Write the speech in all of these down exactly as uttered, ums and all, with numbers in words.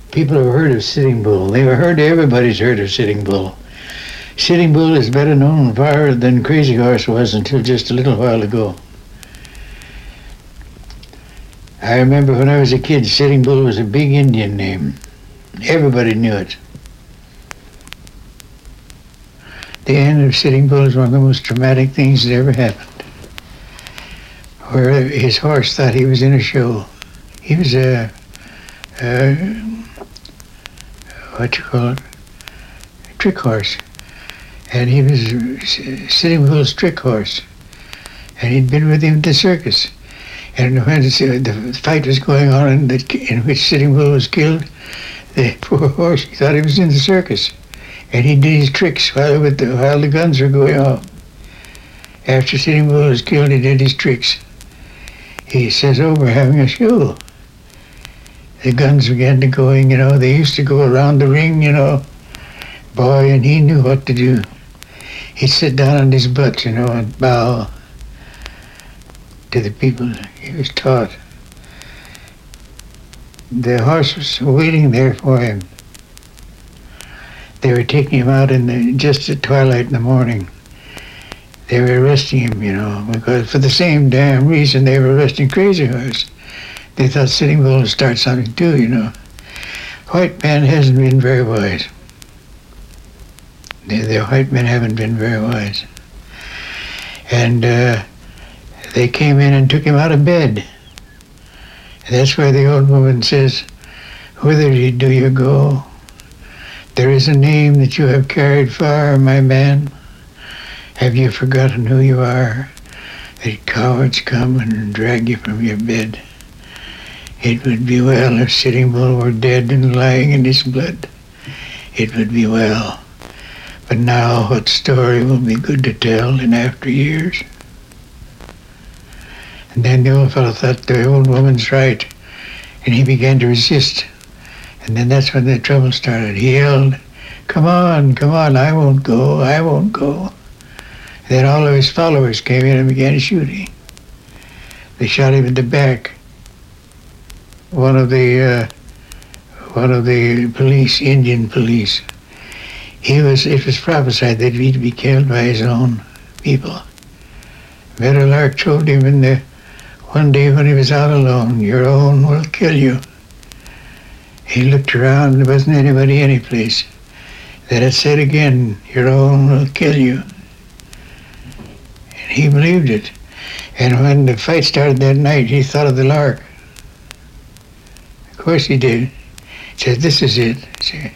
People have heard of Sitting Bull. They've heard, everybody's heard of Sitting Bull. Sitting Bull is better known far than Crazy Horse was until just a little while ago. I remember when I was a kid, Sitting Bull was a big Indian name. Everybody knew it. The end of Sitting Bull is one of the most traumatic things that ever happened. Where his horse thought he was in a show. He was a, a what you call it, a trick horse. And he was Sitting Bull's trick horse. And he'd been with him at the circus. And when the fight was going on in, the, in which Sitting Bull was killed, the poor horse, he thought he was in the circus. And he did his tricks while, with the, while the guns were going off. After Sitting Bull was killed, he did his tricks. He says, oh, we're having a show. The guns began to going, you know, they used to go around the ring, you know. Boy, and he knew what to do. He'd sit down on his butt, you know, and bow to the people he was taught. The horse was waiting there for him. They were taking him out in the, just at twilight in the morning. They were arresting him, you know, because for the same damn reason they were arresting Crazy Horse. They thought Sitting Bull would start something too, you know. White man hasn't been very wise. The, the white men haven't been very wise. And uh, they came in and took him out of bed. And that's where the old woman says, whither do you go? There is a name that you have carried far, my man. Have you forgotten who you are? That cowards come and drag you from your bed. It would be well if Sitting Bull were dead and lying in his blood. It would be well. But now what story will be good to tell in after years? And then the old fellow thought the old woman's right, and he began to resist. And then that's when the trouble started. He yelled, come on, come on, I won't go, I won't go. Then all of his followers came in and began shooting. They shot him in the back. One of the, uh, one of the police, Indian police, he was, it was prophesied that he'd be killed by his own people. Meadowlark told him in the, one day when he was out alone, your own will kill you. He looked around, there wasn't anybody anyplace. Then it said again, your own will kill you. And he believed it. And when the fight started that night, he thought of the lark. Of course he did. He said, this is it. See?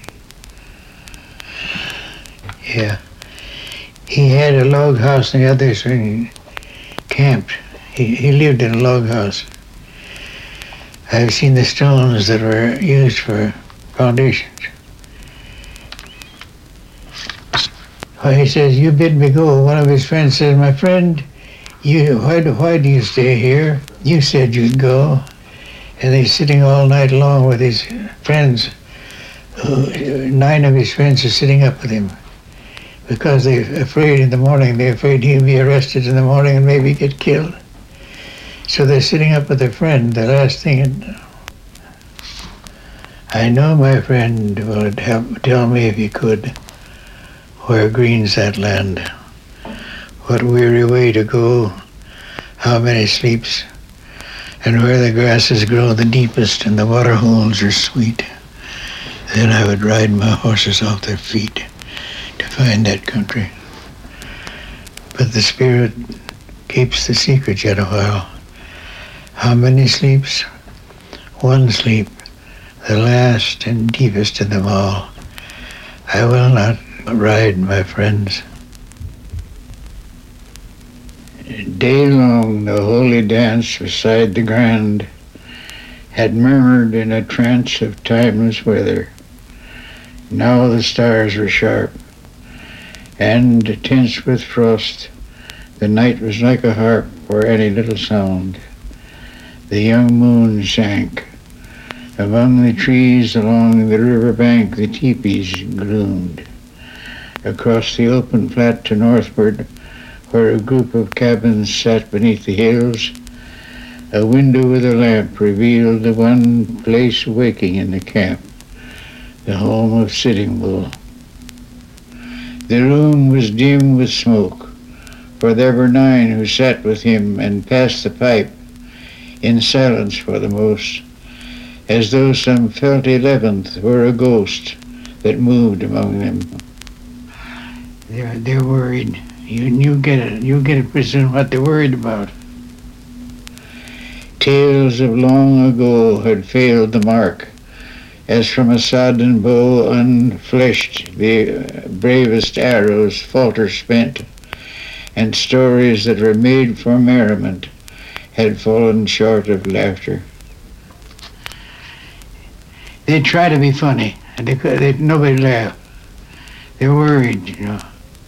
Yeah. He had a log house and the others when he camped. He, he lived in a log house. I've seen the stones that were used for foundations. Well, he says, you bid me go. One of his friends says, my friend, you, why, do, why do you stay here? You said you'd go. And they're sitting all night long with his friends. Who, nine of his friends are sitting up with him because they're afraid in the morning. They're afraid he'll be arrested in the morning and maybe get killed. So they're sitting up with their friend, the last thing. And I know my friend would help tell me if he could, where green's that land, what weary way to go, how many sleeps, and where the grasses grow the deepest and the water holes are sweet. Then I would ride my horses off their feet to find that country. But the spirit keeps the secret yet a while. How many sleeps? One sleep, the last and deepest of them all. I will not ride, my friends. Day long the holy dance beside the grand had murmured in a trance of timeless weather. Now the stars were sharp, and tense with frost, the night was like a harp for any little sound. The young moon sank. Among the trees along the river bank the teepees gloomed. Across the open flat to northward, where a group of cabins sat beneath the hills, a window with a lamp revealed the one place waking in the camp, the home of Sitting Bull. The room was dim with smoke, for there were nine who sat with him and passed the pipe, in silence for the most, as though some felt eleventh were a ghost that moved among them. They're, they're worried. You, you get it. You get it, President, what they're worried about. Tales of long ago had failed the mark, as from a sodden bow unfleshed the bravest arrows falter spent, and stories that were made for merriment had fallen short of laughter. They try to be funny, and they, they, nobody laughed. They're worried, you know.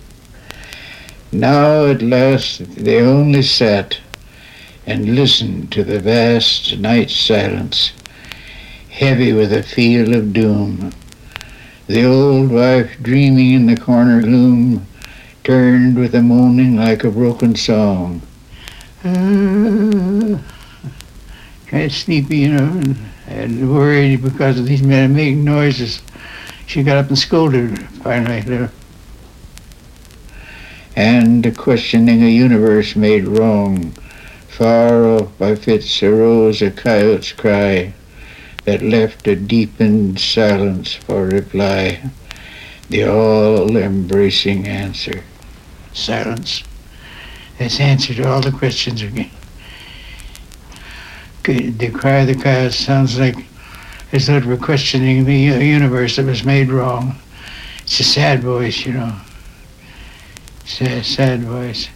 Now at last they only sat and listened to the vast night silence, heavy with a feel of doom. The old wife, dreaming in the corner gloom, turned with a moaning like a broken song. Uh, kind of sleepy, you know, and, and worried because of these men making noises. She got up and scolded her finally. And questioning a universe made wrong, far off by fits arose a coyote's cry that left a deepened silence for reply, the all-embracing answer. Silence. That's answer to all the questions again. The cry of the coyote sounds like as though it were questioning the universe that was made wrong. It's a sad voice, you know. Sad, sad voice.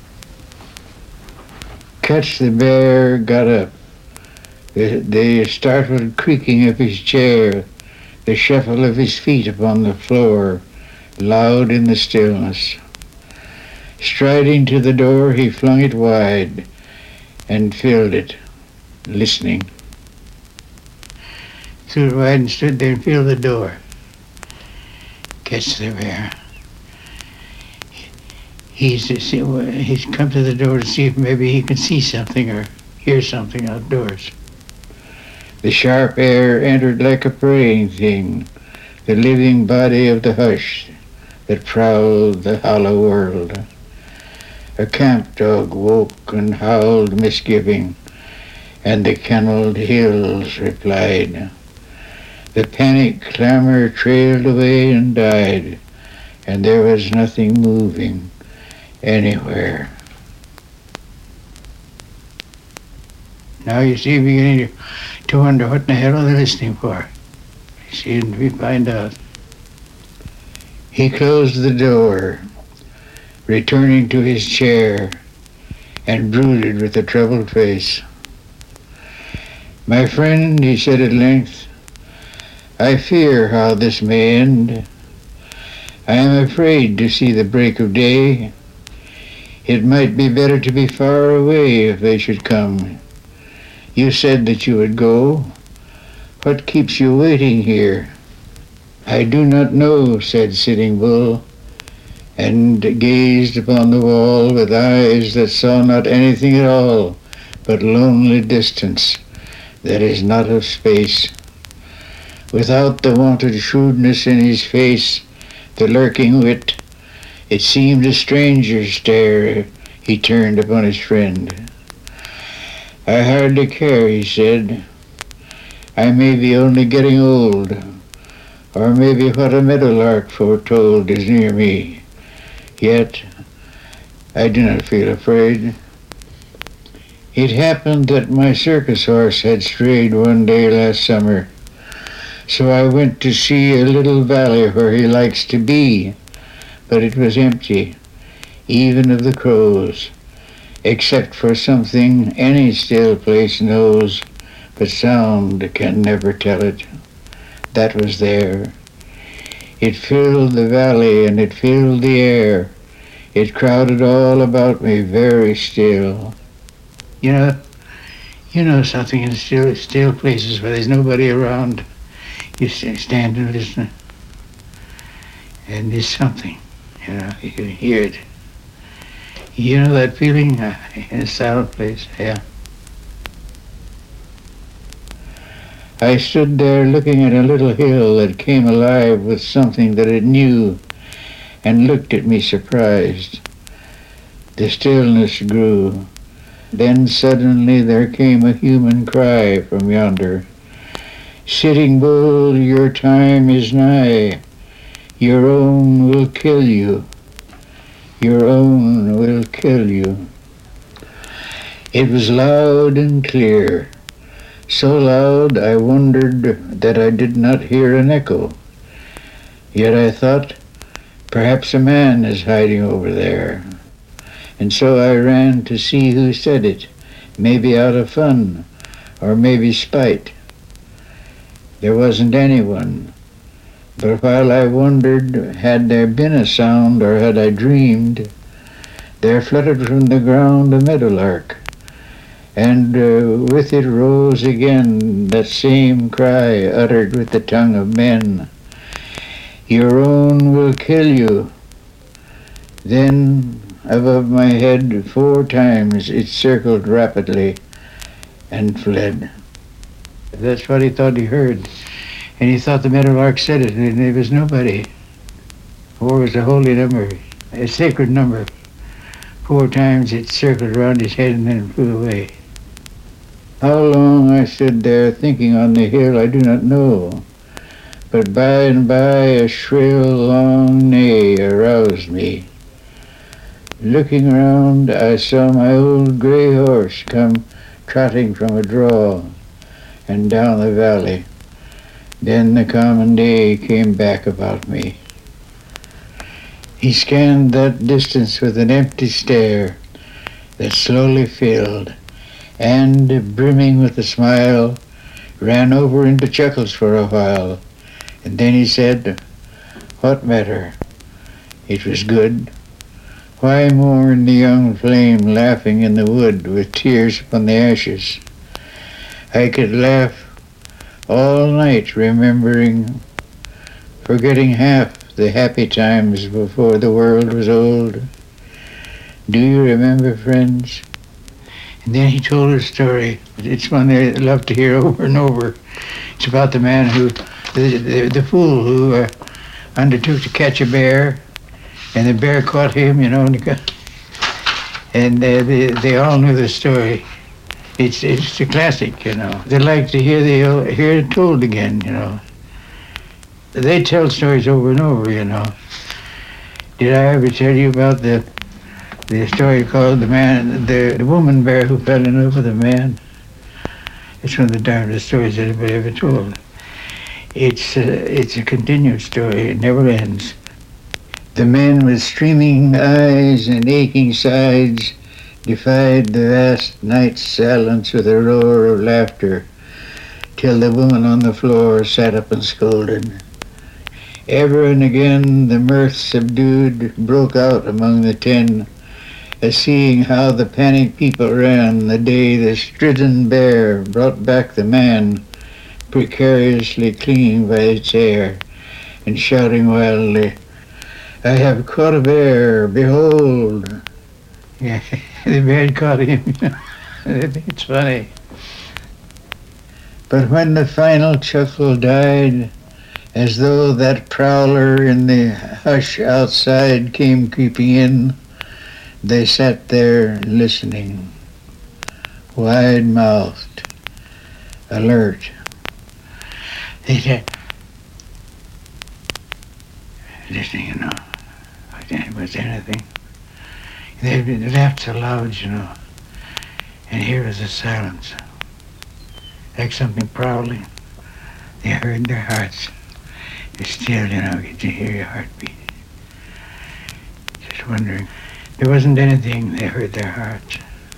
Catch the Bear got up. The, the startled creaking of his chair, the shuffle of his feet upon the floor, loud in the stillness. Striding to the door, he flung it wide and filled it, listening. Threw it wide and stood there and filled the door. Catch the Bear. He's, he's come to the door to see if maybe he can see something or hear something outdoors. The sharp air entered like a praying thing, the living body of the hush that prowled the hollow world. A camp dog woke and howled misgiving, and the kenneled hills replied. The panic clamor trailed away and died, and there was nothing moving anywhere. Now you see, beginning to, to wonder what in the hell are they listening for. They seem to be find out. He closed the door, returning to his chair, and brooded with a troubled face. My friend, he said at length, I fear how this may end. I am afraid to see the break of day. It might be better to be far away if they should come. You said that you would go. What keeps you waiting here? I do not know, said Sitting Bull, and gazed upon the wall with eyes that saw not anything at all but lonely distance that is not of space. Without the wonted shrewdness in his face, the lurking wit, it seemed a stranger's stare he turned upon his friend. I hardly care, he said. I may be only getting old, or maybe what a meadowlark foretold is near me. Yet I do not feel afraid. It happened that my circus horse had strayed one day last summer, so I went to see a little valley where he likes to be, but it was empty, even of the crows, except for something any still place knows, but sound can never tell it. That was there. It filled the valley and it filled the air. It crowded all about me very still. You know, you know something in still, still places where there's nobody around. You stand and listen, and there's something, you know, you can hear it. You know that feeling uh, in a silent place? Yeah. I stood there looking at a little hill that came alive with something that it knew and looked at me surprised. The stillness grew. Then suddenly there came a human cry from yonder. Sitting Bull, your time is nigh. Your own will kill you. Your own will kill you. It was loud and clear, so loud I wondered that I did not hear an echo. Yet I thought, perhaps a man is hiding over there. And so I ran to see who said it, maybe out of fun, or maybe spite. There wasn't anyone, but while I wondered, had there been a sound or had I dreamed, there fluttered from the ground a meadowlark, and uh, with it rose again that same cry uttered with the tongue of men. Your own will kill you. Then above my head four times it circled rapidly and fled. That's what he thought he heard. And he thought the meadowlark said it, and there was nobody. Four was a holy number, a sacred number. Four times it circled around his head and then flew away. How long I stood there thinking on the hill I do not know, but by and by a shrill, long neigh aroused me. Looking around, I saw my old gray horse come trotting from a draw and down the valley. Then the common day came back about me. He scanned that distance with an empty stare that slowly filled, and, brimming with a smile, ran over into chuckles for a while, and then he said, what matter? It was good. Why mourn the young flame laughing in the wood with tears upon the ashes? I could laugh all night remembering, forgetting half the happy times before the world was old. Do you remember, friends? And then he told a story. It's one I love to hear over and over. It's about the man who, the, the, the fool who uh, undertook to catch a bear, and the bear caught him, you know, and, got, and uh, they, they all knew the story. It's it's a classic, you know. They like to hear the hear it told again, you know. They tell stories over and over, you know. Did I ever tell you about the the story called the man, the, the woman bear who fell in love with a man? It's one of the darndest stories anybody ever told. It's uh, it's a continued story. It never ends. The man with streaming eyes and aching sides defied the vast night's silence with a roar of laughter, till the woman on the floor sat up and scolded. Ever and again the mirth subdued broke out among the ten, as seeing how the panicked people ran the day the stricken bear brought back the man, precariously clinging by its hair, and shouting wildly, I have caught a bear, behold. Yeah, the bear had caught him. It's funny. But when the final chuckle died, as though that prowler in the hush outside came creeping in, they sat there listening, wide-mouthed, alert. They said, listening, you know, was anything. They laughed so loud, you know, and here was a silence, like something prowling. They heard their hearts. It's still, you know, you can hear your heartbeat. Just wondering. There wasn't anything, they heard their hearts.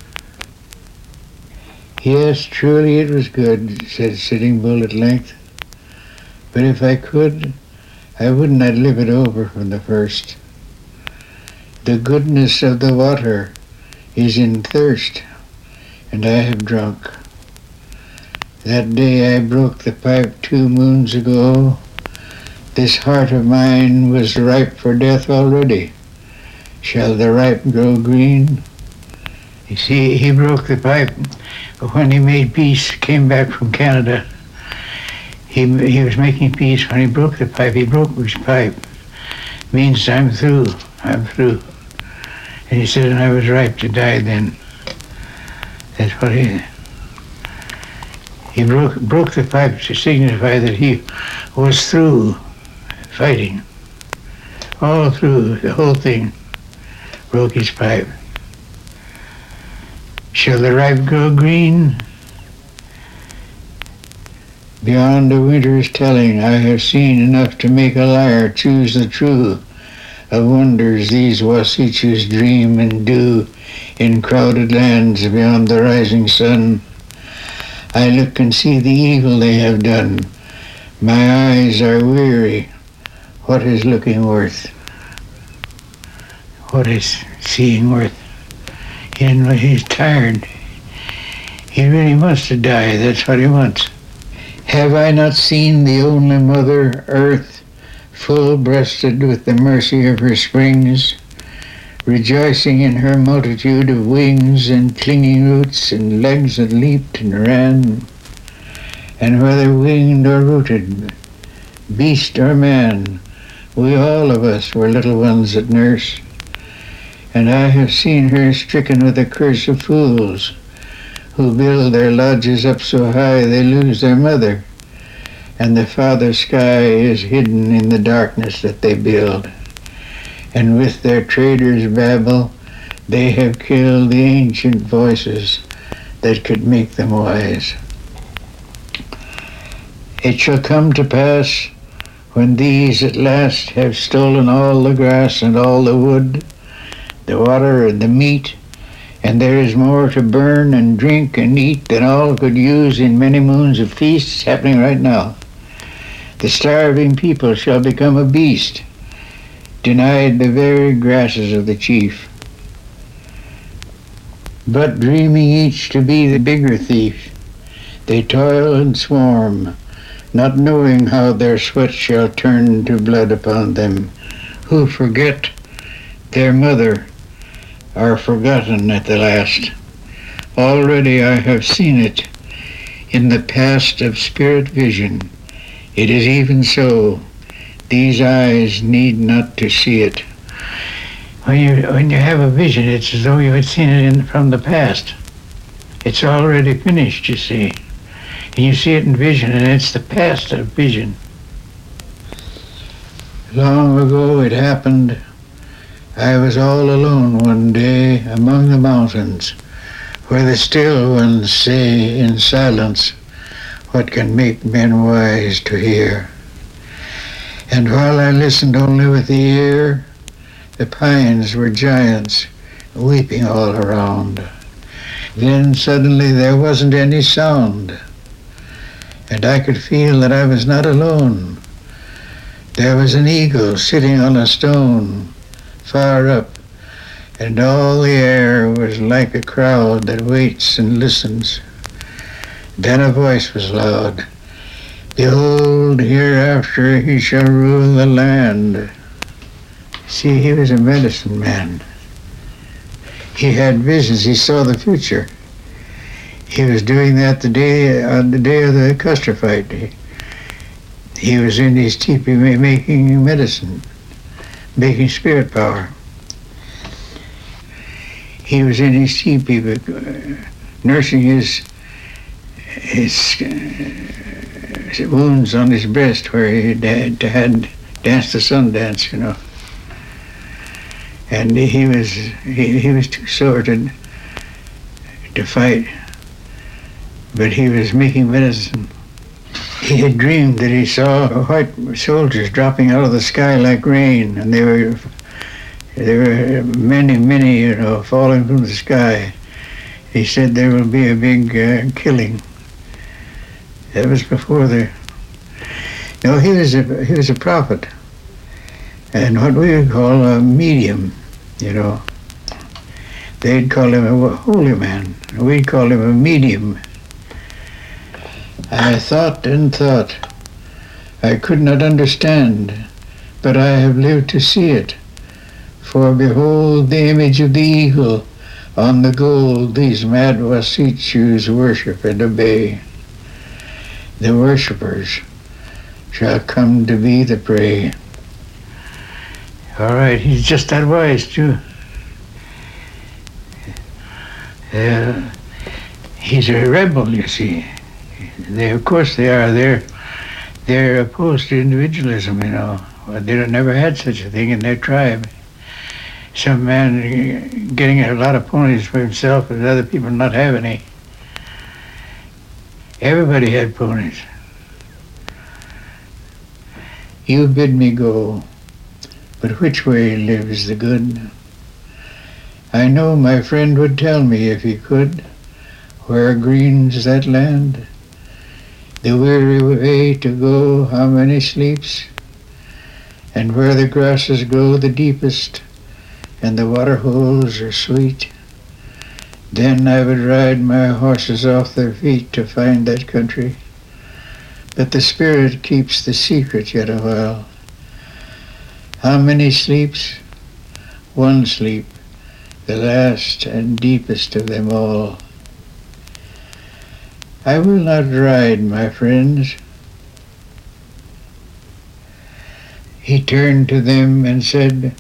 Yes, truly it was good, said Sitting Bull at length. But if I could, I wouldn't I'd live it over from the first. The goodness of the water is in thirst, and I have drunk. That day I broke the pipe two moons ago, this heart of mine was ripe for death already. Shall the ripe grow green? You see, he broke the pipe, but when he made peace, came back from Canada, He, he was making peace when he broke the pipe. He broke his pipe. Means I'm through. I'm through. And he said, and I was ripe to die then. That's what he... He broke, broke the pipe to signify that he was through fighting. All through, the whole thing. Broke his pipe. Shall the ripe grow green? Beyond the winter's telling, I have seen enough to make a liar choose the true. Of wonders these Wasichus dream and do in crowded lands beyond the rising sun. I look and see the evil they have done. My eyes are weary. What is looking worth? What is seeing worth? And he's tired. He really wants to die. That's what he wants. Have I not seen the only mother, Earth, full-breasted with the mercy of her springs, rejoicing in her multitude of wings and clinging roots and legs that leaped and ran, and whether winged or rooted, beast or man, we all of us were little ones at nurse, and I have seen her stricken with the curse of fools, who build their lodges up so high they lose their mother, and the father sky is hidden in the darkness that they build. And with their traders' babble, they have killed the ancient voices that could make them wise. It shall come to pass, when these at last have stolen all the grass and all the wood, the water and the meat, and there is more to burn and drink and eat than all could use in many moons of feasts happening right now. The starving people shall become a beast, denied the very grasses of the chief, but dreaming each to be the bigger thief, they toil and swarm, not knowing how their sweat shall turn to blood upon them, who forget their mother are forgotten at the last. Already I have seen it in the past of spirit vision. It is even so. These eyes need not to see it. When you, when you have a vision, it's as though you had seen it in, from the past. It's already finished, you see. And you see it in vision, and it's the past of vision. Long ago it happened. I was all alone one day among the mountains, where the still ones say in silence what can make men wise to hear. And while I listened only with the ear, the pines were giants, weeping all around. Then suddenly there wasn't any sound, and I could feel that I was not alone. There was an eagle sitting on a stone, far up, and all the air was like a crowd that waits and listens. Then a voice was loud, "Behold, hereafter he shall rule the land." See, he was a medicine man. He had visions. He saw the future. He was doing that the day on the day of the Custer fight. He, he was in his teepee making medicine, making spirit power. He was in his teepee uh, nursing his his uh, wounds on his breast where he had, had danced the sun dance, you know. And he was he, he was too sore to, to fight, but he was making medicine. He had dreamed that he saw white soldiers dropping out of the sky like rain, and they were there were many, many, you know, falling from the sky. He said there will be a big uh, killing. That was before the. No, he was a he was a prophet, and what we would call a medium, you know. They'd call him a holy man. We'd call him a medium. I thought and thought. I could not understand, but I have lived to see it. For behold the image of the eagle on the gold these mad Wasichus worship and obey. The worshippers shall come to be the prey. All right, he's just that wise, too. Uh, he's a rebel, you see. They, of course they are. They're, they're opposed to individualism, you know. Well, they don't, never had such a thing in their tribe. Some man getting a lot of ponies for himself and other people not have any. Everybody had ponies. You bid me go, but which way lives the good? I know my friend would tell me if he could, where green's that land? The weary way to go, how many sleeps? And where the grasses grow the deepest, and the water holes are sweet, then I would ride my horses off their feet to find that country. But the spirit keeps the secret yet a while. How many sleeps? One sleep, the last and deepest of them all. I will not ride, my friends. He turned to them and said,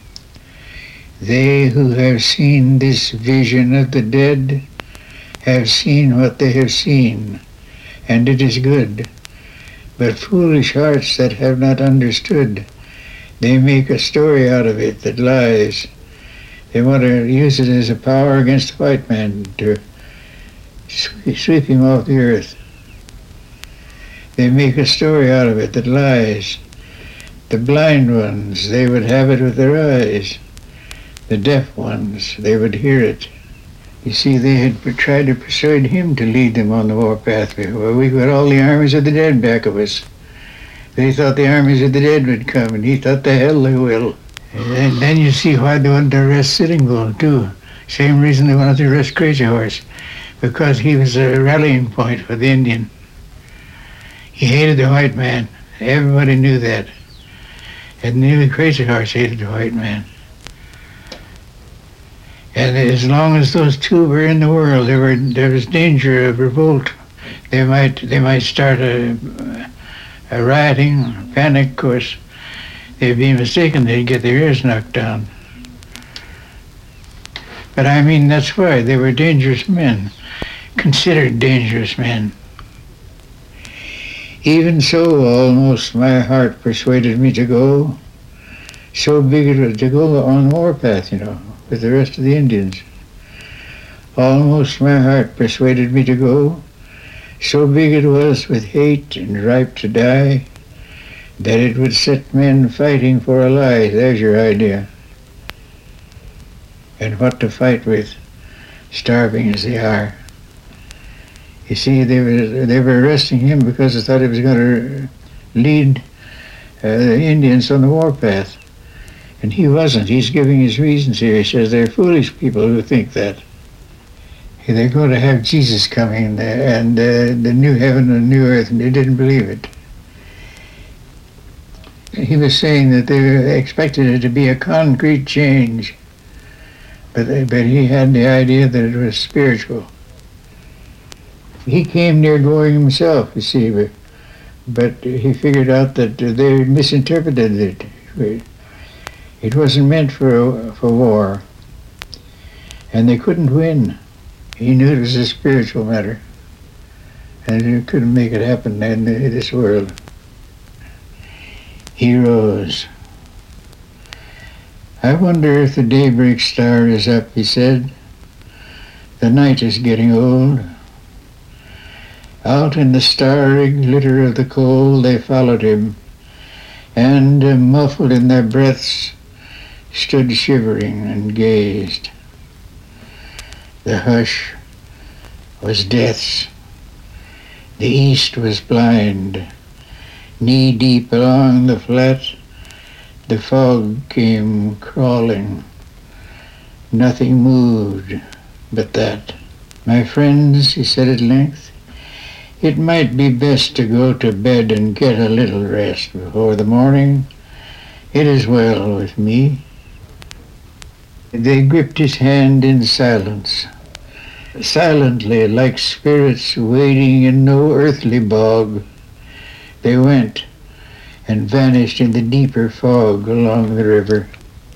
they who have seen this vision of the dead have seen what they have seen, and it is good. But foolish hearts that have not understood, they make a story out of it that lies. They want to use it as a power against the white man to sweep him off the earth. They make a story out of it that lies. The blind ones, they would have it with their eyes. The deaf ones, they would hear it. You see, they had tried to persuade him to lead them on the warpath. Well, we've got all the armies of the dead back of us. They thought the armies of the dead would come, and he thought the hell they will. And then you see why they wanted to arrest Sitting Bull, too. Same reason they wanted to arrest Crazy Horse, because he was a rallying point for the Indian. He hated the white man. Everybody knew that. And knew Crazy Horse hated the white man. And as long as those two were in the world, there, were, there was danger of revolt. They might, they might start a, a rioting, a panic, of course. They'd be mistaken, they'd get their ears knocked down. But I mean, that's why they were dangerous men, considered dangerous men. Even so, almost my heart persuaded me to go. So big it was to go on the warpath, you know, with the rest of the Indians. Almost my heart persuaded me to go. So big it was with hate and ripe to die, that it would set men fighting for a lie. There's your idea. And what to fight with, starving as they are. You see, they were, they were arresting him because they thought he was going to lead uh, the Indians on the warpath. And he wasn't. He's giving his reasons here. He says they're foolish people who think that. They're going to have Jesus coming and uh, the new heaven and new earth, and they didn't believe it. He was saying that they expected it to be a concrete change, but, but he had the idea that it was spiritual. He came near going himself, you see, but, but he figured out that they misinterpreted it. It wasn't meant for, for war, and they couldn't win. He knew it was a spiritual matter, and he couldn't make it happen in this world. He rose. I wonder if the daybreak star is up, he said. The night is getting old. Out in the starry glitter of the coal they followed him, and, uh, muffled in their breaths, stood shivering and gazed. The hush was death's. The east was blind. Knee-deep along the flat, the fog came crawling. Nothing moved but that. My friends, he said at length, it might be best to go to bed and get a little rest before the morning. It is well with me. They gripped his hand in silence, silently, like spirits wading in no earthly bog. They went, and vanished in the deeper fog along the river.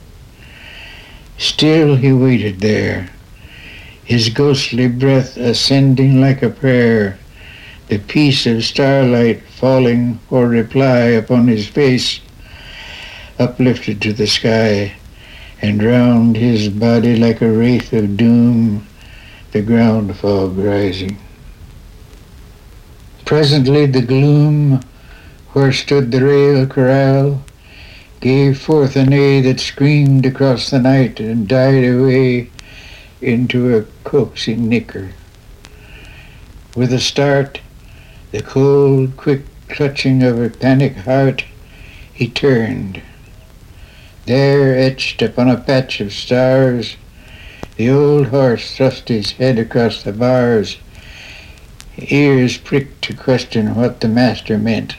Still he waited there, his ghostly breath ascending like a prayer, the piece of starlight falling for reply upon his face, uplifted to the sky, and round his body like a wraith of doom, the ground fog rising. Presently the gloom, where stood the rail corral, gave forth a neigh that screamed across the night and died away into a coaxing nicker. With a start, the cold, quick clutching of a panic heart, he turned. There, etched upon a patch of stars, the old horse thrust his head across the bars, ears pricked to question what the master meant.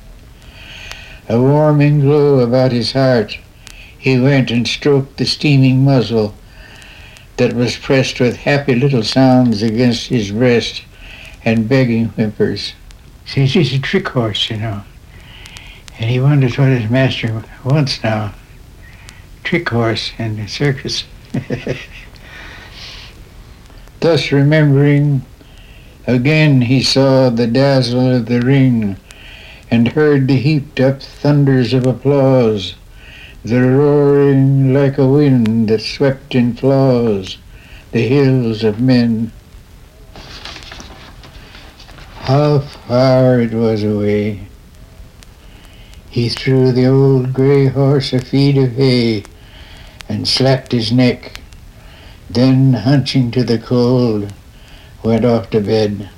A warming glow about his heart, he went and stroked the steaming muzzle that was pressed with happy little sounds against his breast and begging whimpers. See, he's a trick horse, you know, and he wonders what his master wants now. Trick horse in the circus. Thus remembering, again he saw the dazzle of the ring and heard the heaped-up thunders of applause, the roaring like a wind that swept in flaws the hills of men. How far it was away. He threw the old grey horse a feed of hay and slapped his neck, then, hunching to the cold, went off to bed.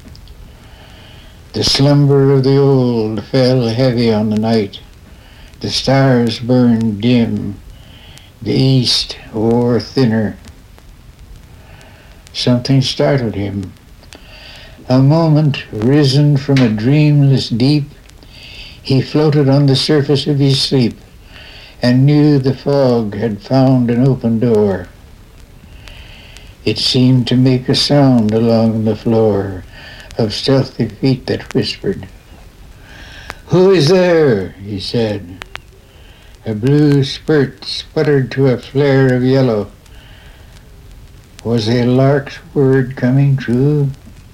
The slumber of the old fell heavy on the night. The stars burned dim. The east wore thinner. Something startled him. A moment, risen from a dreamless deep, he floated on the surface of his sleep and knew the fog had found an open door. It seemed to make a sound along the floor of stealthy feet that whispered. "Who is there?" he said. A blue spurt sputtered to a flare of yellow. Was a lark's word coming true?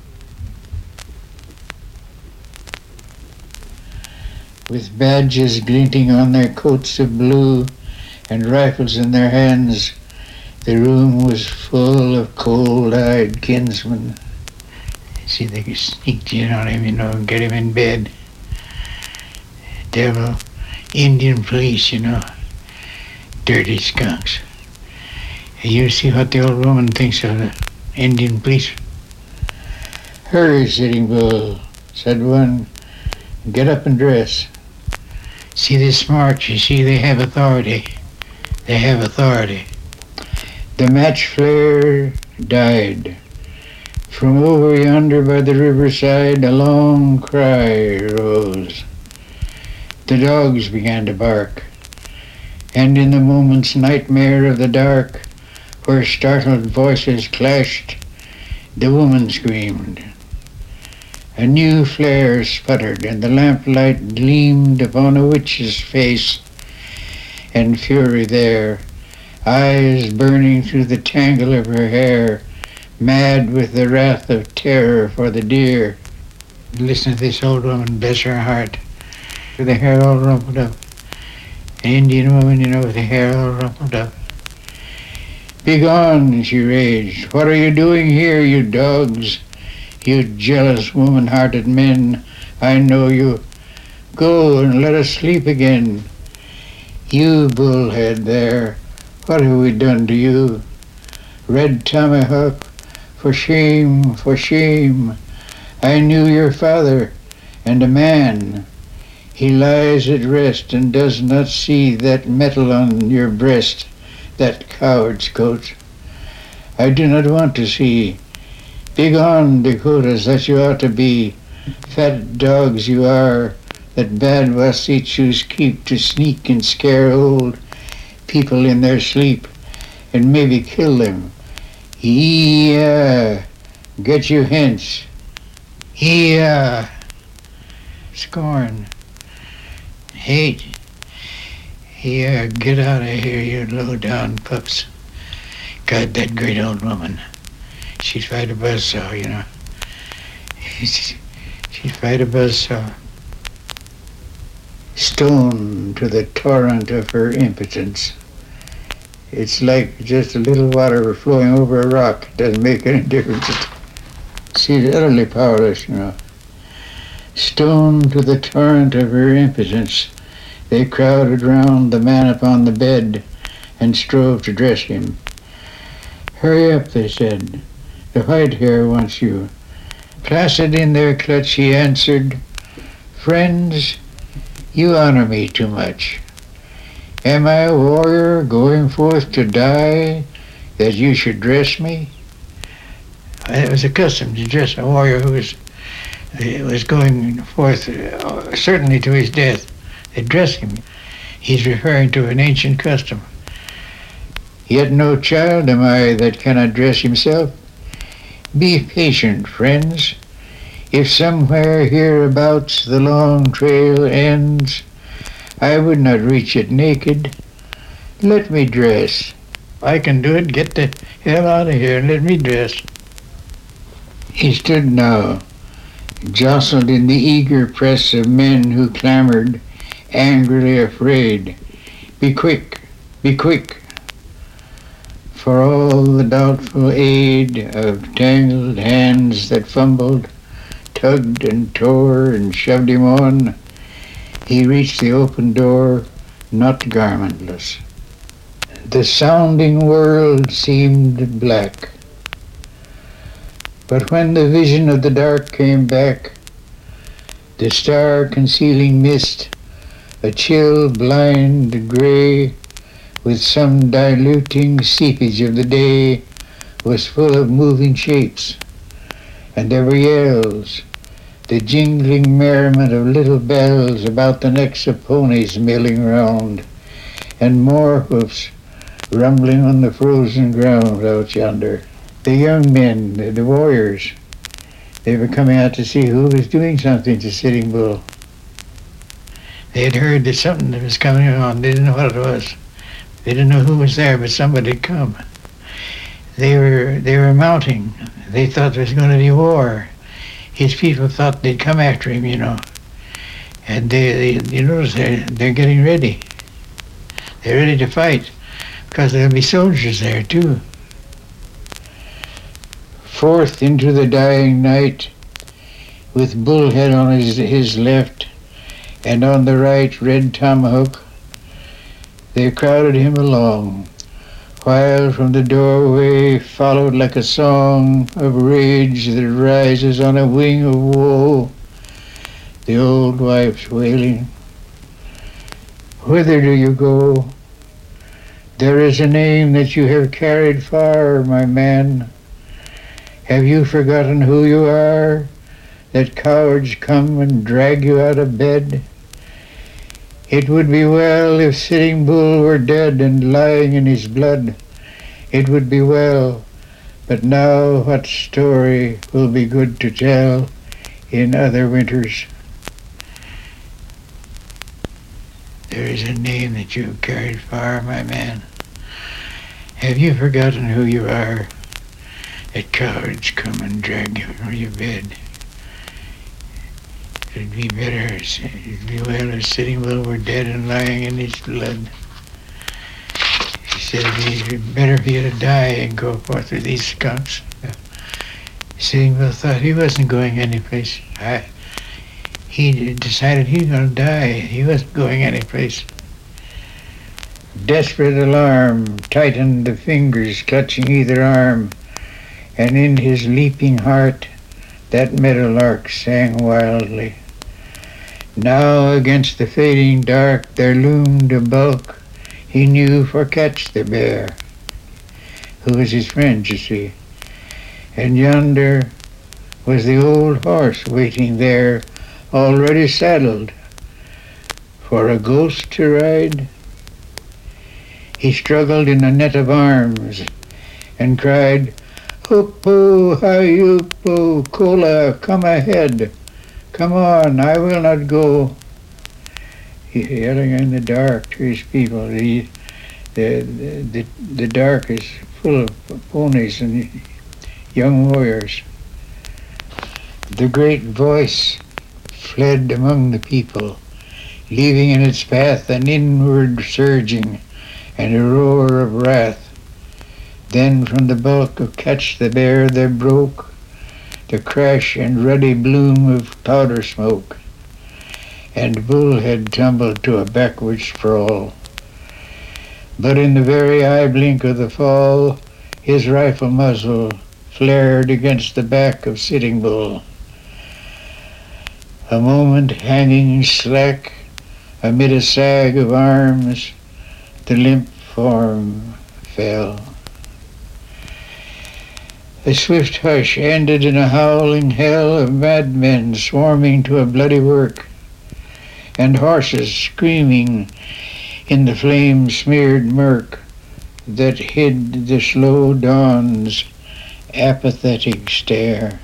With badges glinting on their coats of blue and rifles in their hands, the room was full of cold-eyed kinsmen. See, they could sneak in on him, you know, and get him in bed. Devil, Indian police, you know, dirty skunks. You see what the old woman thinks of the Indian police? "Hurry, Sitting Bull," said one. "Get up and dress. See, they're smart, you see, they have authority. They have authority." The match flare died. From over yonder by the riverside, a long cry rose. The dogs began to bark, and in the moment's nightmare of the dark, where startled voices clashed, the woman screamed. A new flare sputtered, and the lamplight gleamed upon a witch's face, and fury there, eyes burning through the tangle of her hair, mad with the wrath of terror for the deer. Listen to this old woman, bless her heart, with the hair all rumpled up. An Indian woman, you know, with the hair all rumpled up. "Begone," she raged. "What are you doing here, you dogs? You jealous, woman-hearted men, I know you. Go and let us sleep again. You bullhead there, what have we done to you? Red tomahawk, for shame, for shame. I knew your father, and a man. He lies at rest and does not see that metal on your breast, that coward's coat. I do not want to see. Begone, Dakotas, that you ought to be. Fat dogs you are, that bad Wasechus keep to sneak and scare old people in their sleep, and maybe kill them. Yeah, get you hence. Yeah. Scorn. Hey, here, get out of here, you low-down pups. God, that great old woman. She'd fight a buzzsaw, you know. She'd fight a buzzsaw. Stone to the torrent of her impotence. It's like just a little water flowing over a rock. It doesn't make any difference. She's utterly powerless, you know. Stone to the torrent of her impotence, they crowded round the man upon the bed and strove to dress him. Hurry up, they said. The white hair wants you. Placid in their clutch, he answered, Friends, you honor me too much. Am I a warrior going forth to die that you should dress me? It was a custom to dress a warrior who was, was going forth uh, certainly to his death. They dress him. He's referring to an ancient custom. Yet no child am I that cannot dress himself. Be patient, friends. If somewhere hereabouts the long trail ends, I would not reach it naked. Let me dress. I can do it. Get the hell out of here and let me dress. He stood now, jostled in the eager press of men who clamored, angrily afraid. Be quick, be quick. For all the doubtful aid of tangled hands that fumbled, tugged and tore and shoved him on, he reached the open door, not garmentless. The sounding world seemed black. But when the vision of the dark came back, the star-concealing mist, a chill, blind gray, with some diluting seepage of the day, was full of moving shapes, and there were yells, the jingling merriment of little bells about the necks of ponies milling round, and more hoofs rumbling on the frozen ground out yonder. The young men, the, the warriors, they were coming out to see who was doing something to Sitting Bull. They had heard that something that was coming on. They didn't know what it was. They didn't know who was there, but somebody had come. They were they were mounting. They thought there was going to be war. His people thought they'd come after him, you know. And they, they you notice they're, they're getting ready. They're ready to fight, because there'll be soldiers there, too. Forth into the dying night, with Bullhead on his, his left, and on the right Red Tomahawk, they crowded him along, while from the doorway followed like a song of rage that rises on a wing of woe, the old wife's wailing. Whither do you go? There is a name that you have carried far, my man. Have you forgotten who you are, that cowards come and drag you out of bed? It would be well if Sitting Bull were dead and lying in his blood. It would be well, but now what story will be good to tell in other winters? There is a name that you have carried far, my man. Have you forgotten who you are, that cowards come and drag you from your bed? It'd be better, it'd be well if Sitting Bull were dead and lying in his blood. He said it'd be better for you to die and go forth with these skunks. Sitting Bull thought he wasn't going anyplace. I, he decided he was going to die. He wasn't going anyplace. Desperate alarm tightened the fingers clutching either arm, and in his leaping heart that meadowlark sang wildly. Now against the fading dark there loomed a bulk he knew for Catch the Bear, who was his friend, you see. And yonder was the old horse waiting there, already saddled, for a ghost to ride. He struggled in a net of arms and cried, Hoopo, Hayupo, Kola, come ahead. Come on, I will not go. yelling in the dark to his people. The, the, the, the dark is full of ponies and young warriors. The great voice fled among the people, leaving in its path an inward surging and a roar of wrath. Then from the bulk of Catch the Bear there broke the crash and ruddy bloom of powder smoke, and Bullhead tumbled to a backward sprawl. But in the very eye blink of the fall, his rifle muzzle flared against the back of Sitting Bull. A moment hanging slack amid a sag of arms, the limp form fell. A swift hush ended in a howling hell of madmen swarming to a bloody work, and horses screaming in the flame-smeared murk that hid the slow dawn's apathetic stare.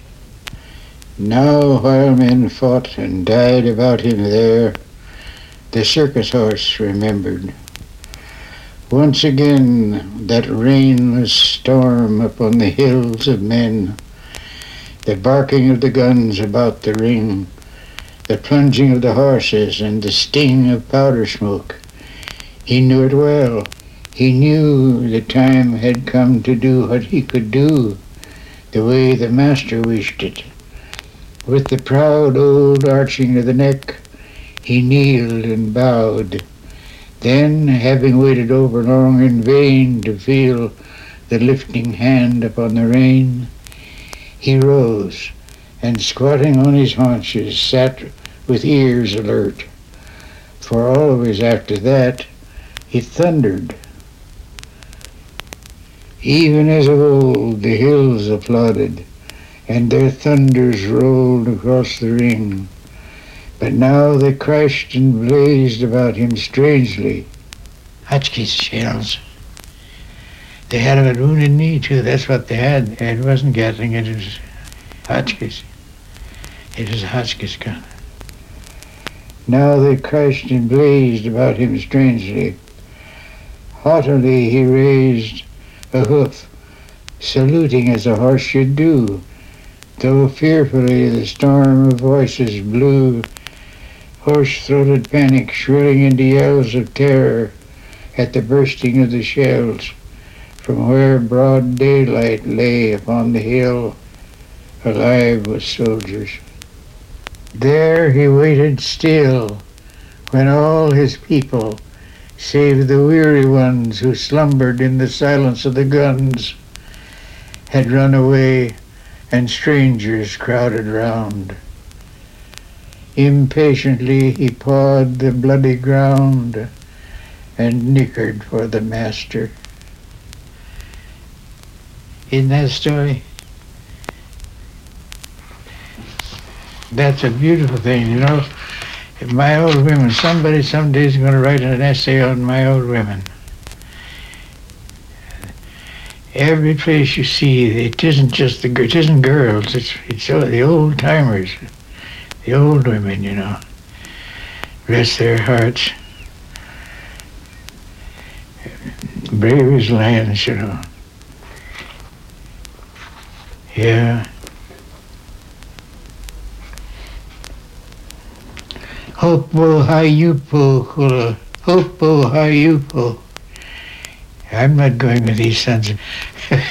Now, while men fought and died about him there, the circus horse remembered. Once again that rainless storm upon the hills of men, the barking of the guns about the ring, the plunging of the horses and the sting of powder smoke. He knew it well. He knew the time had come to do what he could do, the way the master wished it. With the proud old arching of the neck, he kneeled and bowed. Then, having waited over long in vain to feel the lifting hand upon the rein, he rose, and squatting on his haunches, sat with ears alert. For always after that, it thundered. Even as of old, the hills applauded, and their thunders rolled across the ring. But now they crashed and blazed about him strangely. Hotchkiss shells. They had a wounded knee, too. That's what they had. It wasn't Gatling, it was Hotchkiss. It was a Hotchkiss gun. Now they crashed and blazed about him strangely. Haughtily he raised a hoof, saluting as a horse should do, though fearfully the storm of voices blew, hoarse-throated panic shrilling into yells of terror at the bursting of the shells, from where broad daylight lay upon the hill, alive with soldiers. There he waited still, when all his people, save the weary ones who slumbered in the silence of the guns, had run away, and strangers crowded round. Impatiently he pawed the bloody ground and nickered for the master. Isn't that a story? That's a beautiful thing, you know. My Old Women, somebody someday is going to write an essay on My Old Women. Every place you see, it isn't just the it isn't girls. It's it's the old timers, the old women, you know. Bless their hearts, brave as lions, you know. Yeah. Hopo hayupo hula. Hopo hayupo. I'm not going with these sons of...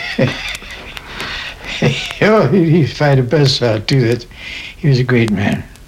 oh, he'd fight a buzzsaw too. That he was a great man.